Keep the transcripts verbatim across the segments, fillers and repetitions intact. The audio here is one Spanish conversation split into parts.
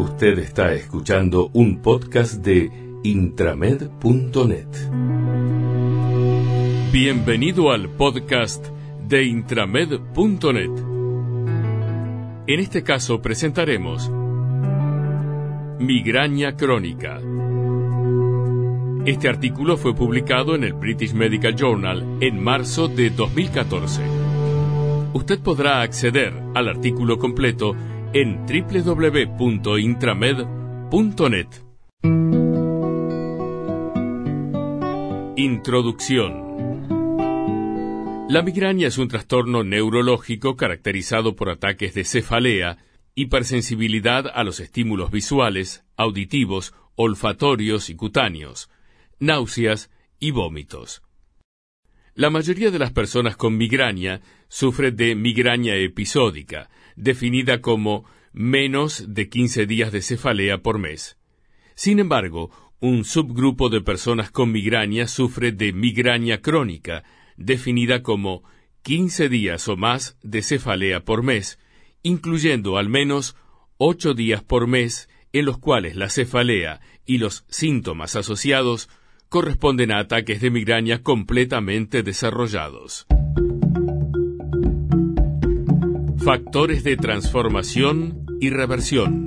Usted está escuchando un podcast de intramed punto net. Bienvenido al podcast de intramed punto net. En este caso presentaremos Migraña crónica. Este artículo fue publicado en el British Medical Journal en marzo de dos mil catorce. Usted podrá acceder al artículo completo en doble u doble u doble u punto intramed punto net. Introducción. La migraña es un trastorno neurológico caracterizado por ataques de cefalea, hipersensibilidad a los estímulos visuales, auditivos, olfatorios y cutáneos, náuseas y vómitos. La mayoría de las personas con migraña sufre de migraña episódica, definida como menos de quince días de cefalea por mes. Sin embargo, un subgrupo de personas con migraña sufre de migraña crónica, definida como quince días o más de cefalea por mes, incluyendo al menos ocho días por mes en los cuales la cefalea y los síntomas asociados corresponden a ataques de migraña completamente desarrollados. Factores de transformación y reversión.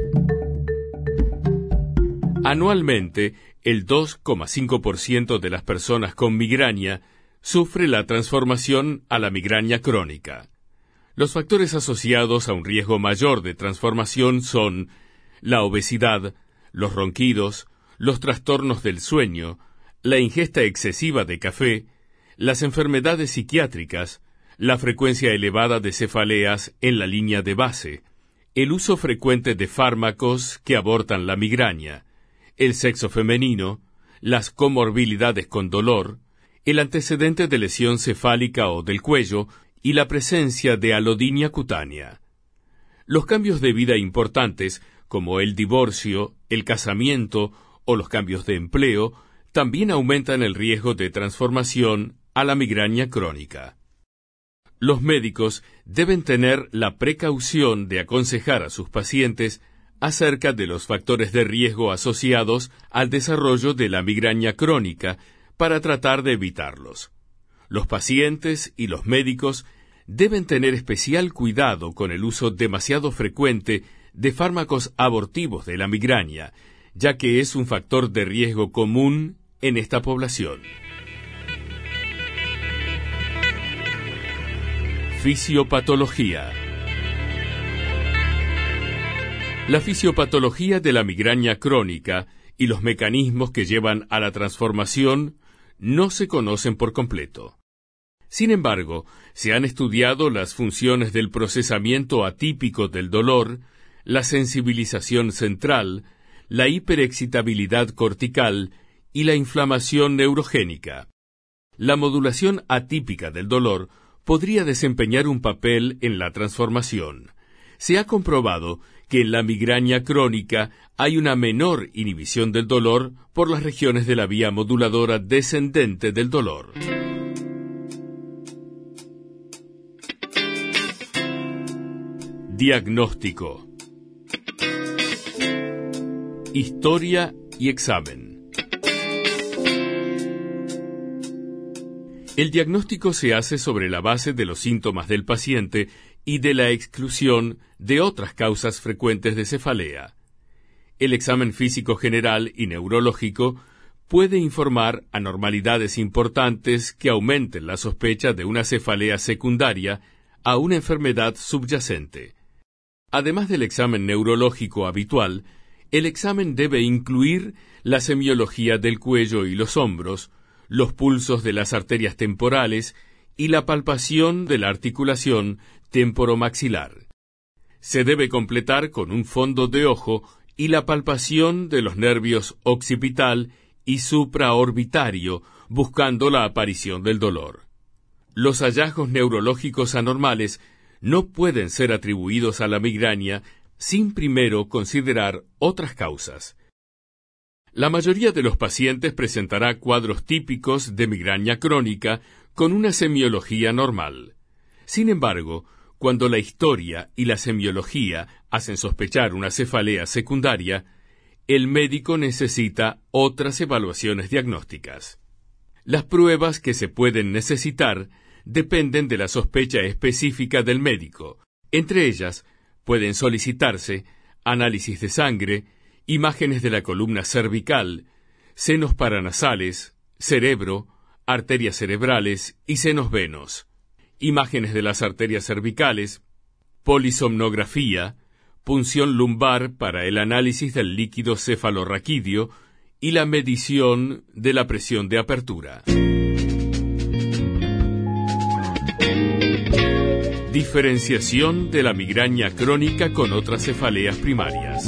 Anualmente, el dos coma cinco por ciento de las personas con migraña sufre la transformación a la migraña crónica. Los factores asociados a un riesgo mayor de transformación son la obesidad, los ronquidos, los trastornos del sueño, la ingesta excesiva de café, las enfermedades psiquiátricas, la frecuencia elevada de cefaleas en la línea de base, el uso frecuente de fármacos que abortan la migraña, el sexo femenino, las comorbilidades con dolor, el antecedente de lesión cefálica o del cuello y la presencia de alodinia cutánea. Los cambios de vida importantes, como el divorcio, el casamiento o los cambios de empleo, también aumentan el riesgo de transformación a la migraña crónica. Los médicos deben tener la precaución de aconsejar a sus pacientes acerca de los factores de riesgo asociados al desarrollo de la migraña crónica para tratar de evitarlos. Los pacientes y los médicos deben tener especial cuidado con el uso demasiado frecuente de fármacos abortivos de la migraña, ya que es un factor de riesgo común en esta población. Fisiopatología. La fisiopatología de la migraña crónica y los mecanismos que llevan a la transformación no se conocen por completo. Sin embargo, se han estudiado las funciones del procesamiento atípico del dolor, la sensibilización central, la hiperexcitabilidad cortical y la inflamación neurogénica. La modulación atípica del dolor podría desempeñar un papel en la transformación. Se ha comprobado que en la migraña crónica hay una menor inhibición del dolor por las regiones de la vía moduladora descendente del dolor. Diagnóstico. Historia y examen. El diagnóstico se hace sobre la base de los síntomas del paciente y de la exclusión de otras causas frecuentes de cefalea. El examen físico general y neurológico puede informar anormalidades importantes que aumenten la sospecha de una cefalea secundaria a una enfermedad subyacente. Además del examen neurológico habitual, el examen debe incluir la semiología del cuello y los hombros, los pulsos de las arterias temporales y la palpación de la articulación temporomaxilar. Se debe completar con un fondo de ojo y la palpación de los nervios occipital y supraorbitario, buscando la aparición del dolor. Los hallazgos neurológicos anormales no pueden ser atribuidos a la migraña sin primero considerar otras causas. La mayoría de los pacientes presentará cuadros típicos de migraña crónica con una semiología normal. Sin embargo, cuando la historia y la semiología hacen sospechar una cefalea secundaria, el médico necesita otras evaluaciones diagnósticas. Las pruebas que se pueden necesitar dependen de la sospecha específica del médico. Entre ellas, pueden solicitarse análisis de sangre, imágenes de la columna cervical, senos paranasales, cerebro, arterias cerebrales y senos venos, imágenes de las arterias cervicales, polisomnografía, punción lumbar para el análisis del líquido cefalorraquídeo y la medición de la presión de apertura. Diferenciación de la migraña crónica con otras cefaleas primarias.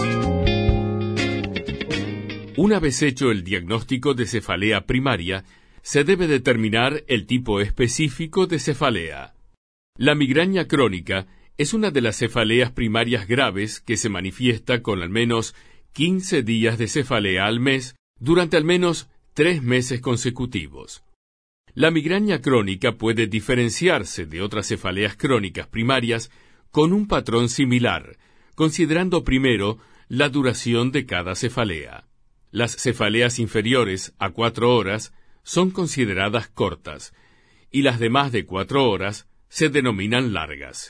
Una vez hecho el diagnóstico de cefalea primaria, se debe determinar el tipo específico de cefalea. La migraña crónica es una de las cefaleas primarias graves que se manifiesta con al menos quince días de cefalea al mes durante al menos tres meses consecutivos. La migraña crónica puede diferenciarse de otras cefaleas crónicas primarias con un patrón similar, considerando primero la duración de cada cefalea. Las cefaleas inferiores a cuatro horas son consideradas cortas, y las de más de cuatro horas se denominan largas.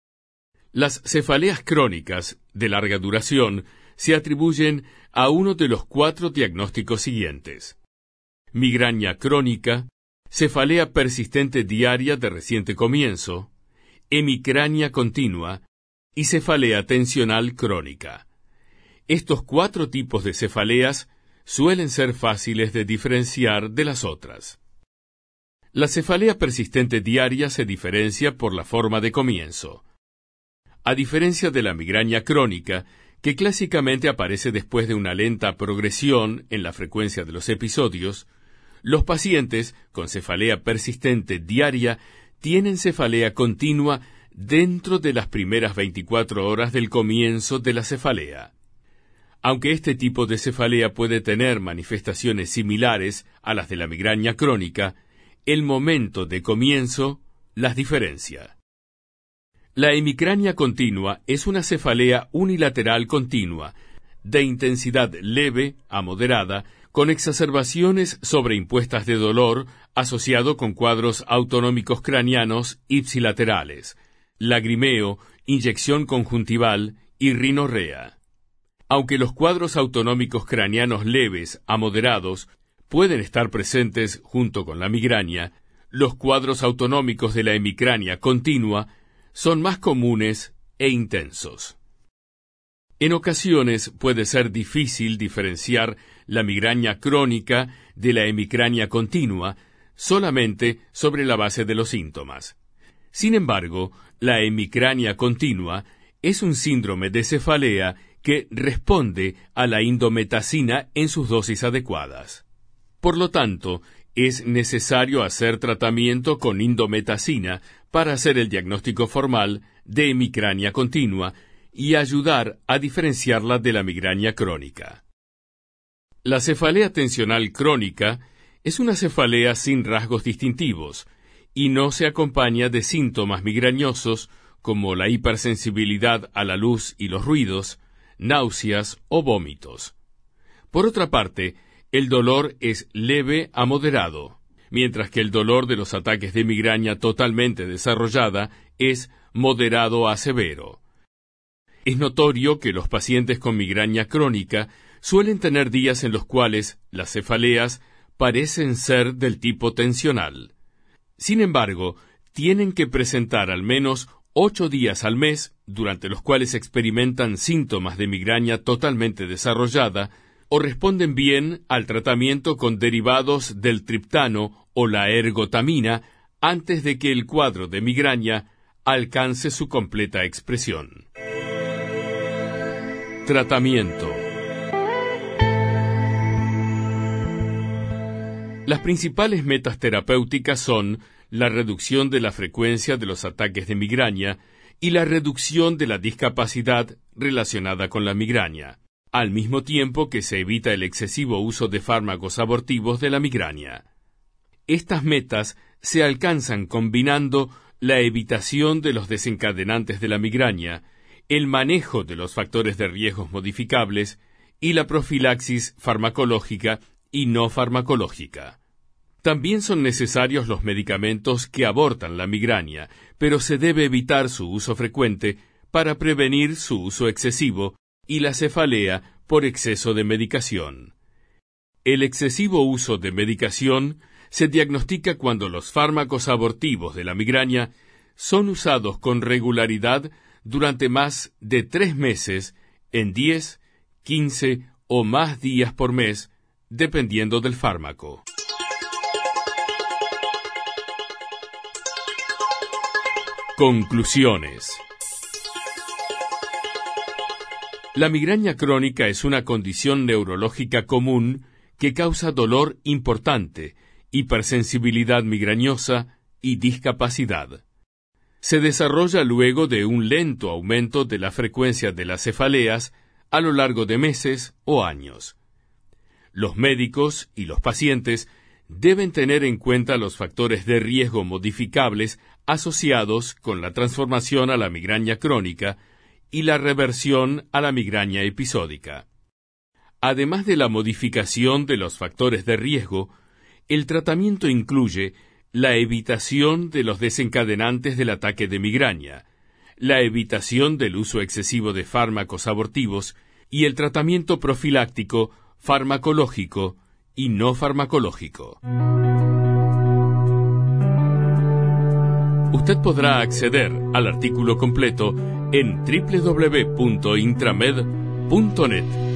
Las cefaleas crónicas de larga duración se atribuyen a uno de los cuatro diagnósticos siguientes: migraña crónica, cefalea persistente diaria de reciente comienzo, hemicrania continua y cefalea tensional crónica. Estos cuatro tipos de cefaleas suelen ser fáciles de diferenciar de las otras. La cefalea persistente diaria se diferencia por la forma de comienzo. A diferencia de la migraña crónica, que clásicamente aparece después de una lenta progresión en la frecuencia de los episodios, los pacientes con cefalea persistente diaria tienen cefalea continua dentro de las primeras veinticuatro horas del comienzo de la cefalea. Aunque este tipo de cefalea puede tener manifestaciones similares a las de la migraña crónica, el momento de comienzo las diferencia. La hemicrania continua es una cefalea unilateral continua, de intensidad leve a moderada, con exacerbaciones sobreimpuestas de dolor asociado con cuadros autonómicos craneanos ipsilaterales, lagrimeo, inyección conjuntival y rinorrea. Aunque los cuadros autonómicos craneanos leves a moderados pueden estar presentes junto con la migraña, los cuadros autonómicos de la hemicrania continua son más comunes e intensos. En ocasiones puede ser difícil diferenciar la migraña crónica de la hemicrania continua solamente sobre la base de los síntomas. Sin embargo, la hemicrania continua es un síndrome de cefalea que responde a la indometacina en sus dosis adecuadas. Por lo tanto, es necesario hacer tratamiento con indometacina para hacer el diagnóstico formal de hemicrania continua y ayudar a diferenciarla de la migraña crónica. La cefalea tensional crónica es una cefalea sin rasgos distintivos y no se acompaña de síntomas migrañosos como la hipersensibilidad a la luz y los ruidos, náuseas o vómitos. Por otra parte, el dolor es leve a moderado, mientras que el dolor de los ataques de migraña totalmente desarrollada es moderado a severo. Es notorio que los pacientes con migraña crónica suelen tener días en los cuales las cefaleas parecen ser del tipo tensional. Sin embargo, tienen que presentar al menos ocho días al mes, durante los cuales experimentan síntomas de migraña totalmente desarrollada, o responden bien al tratamiento con derivados del triptano o la ergotamina antes de que el cuadro de migraña alcance su completa expresión. Tratamiento. Las principales metas terapéuticas son la reducción de la frecuencia de los ataques de migraña y la reducción de la discapacidad relacionada con la migraña, al mismo tiempo que se evita el excesivo uso de fármacos abortivos de la migraña. Estas metas se alcanzan combinando la evitación de los desencadenantes de la migraña, el manejo de los factores de riesgos modificables y la profilaxis farmacológica y no farmacológica. También son necesarios los medicamentos que abortan la migraña, pero se debe evitar su uso frecuente para prevenir su uso excesivo y la cefalea por exceso de medicación. El excesivo uso de medicación se diagnostica cuando los fármacos abortivos de la migraña son usados con regularidad durante más de tres meses en diez, quince o más días por mes, dependiendo del fármaco. Conclusiones. La migraña crónica es una condición neurológica común que causa dolor importante, hipersensibilidad migrañosa y discapacidad. Se desarrolla luego de un lento aumento de la frecuencia de las cefaleas a lo largo de meses o años. Los médicos y los pacientes deben tener en cuenta los factores de riesgo modificables asociados con la transformación a la migraña crónica y la reversión a la migraña episódica. Además de la modificación de los factores de riesgo, el tratamiento incluye la evitación de los desencadenantes del ataque de migraña, la evitación del uso excesivo de fármacos abortivos y el tratamiento profiláctico, farmacológico y no farmacológico. Usted podrá acceder al artículo completo en doble u doble u doble u punto intramed punto net.